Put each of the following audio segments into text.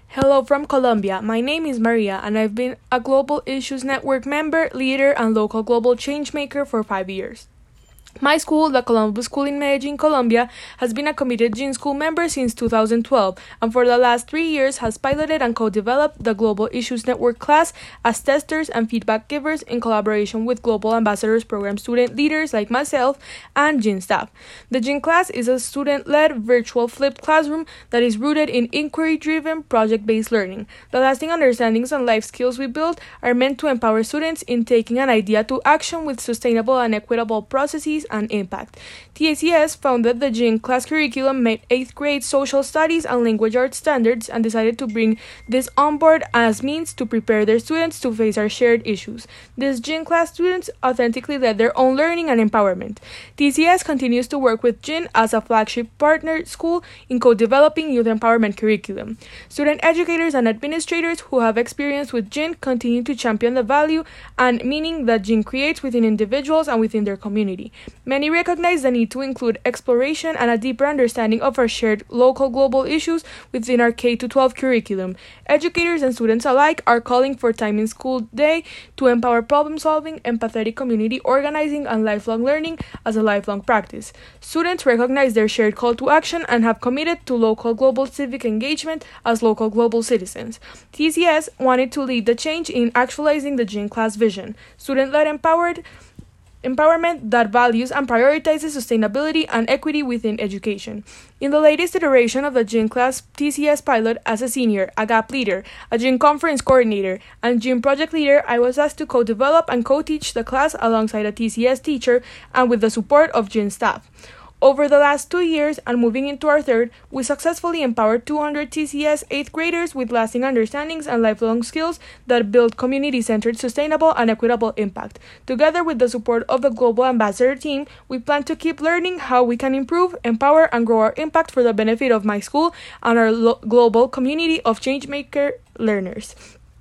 Hello from Colombia. My name is Maria, and I've been a Global Issues Network member, leader, and local global changemaker for 5 years. My school, the Columbus School in Medellin, Colombia, has been a committed Gene School member since 2012, and for the last 3 years has piloted and co-developed the Global Issues Network class as testers and feedback givers in collaboration with Global Ambassadors Program student leaders like myself and Gene staff. The Gene class is a student-led virtual flipped classroom that is rooted in inquiry-driven, project-based learning. The lasting understandings and life skills we build are meant to empower students in taking an idea to action with sustainable and equitable processes and impact. TACS founded the Gene class curriculum, made 8th grade social studies and language arts standards, and decided to bring this on board as means to prepare their students to face our shared issues. These Gene class students authentically led their own learning and empowerment. TCS continues to work with Gene as a flagship partner school in co-developing youth empowerment curriculum. Student educators and administrators who have experience with Gene continue to champion the value and meaning that Gene creates within individuals and within their community. Many recognize the need to include exploration and a deeper understanding of our shared local global issues within our K-12 curriculum. Educators and students alike are calling for time in school day to empower problem-solving, empathetic community organizing, and lifelong learning as a lifelong practice. Students recognize their shared call to action and have committed to local global civic engagement as local global citizens. TCS wanted to lead the change in actualizing the Gene class vision, student-led empowerment that values and prioritizes sustainability and equity within education. In the latest iteration of the Gene class TCS pilot, as a senior, a GAP leader, a Gene conference coordinator, and Gene project leader, I was asked to co-develop and co-teach the class alongside a TCS teacher and with the support of Gene staff. Over the last 2 years, and moving into our third, we successfully empowered 200 TCS 8th graders with lasting understandings and lifelong skills that build community-centered, sustainable, and equitable impact. Together with the support of the Global Ambassador team, we plan to keep learning how we can improve, empower, and grow our impact for the benefit of my school and our global community of changemaker learners.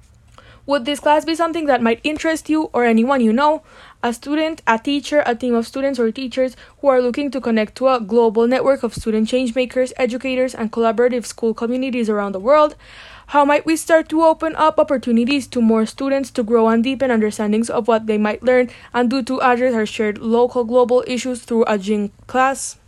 Would this class be something that might interest you or anyone you know? A student, a teacher, a team of students or teachers who are looking to connect to a global network of student changemakers, educators, and collaborative school communities around the world? How might we start to open up opportunities to more students to grow and deepen understandings of what they might learn and do to address our shared local global issues through a Gene class?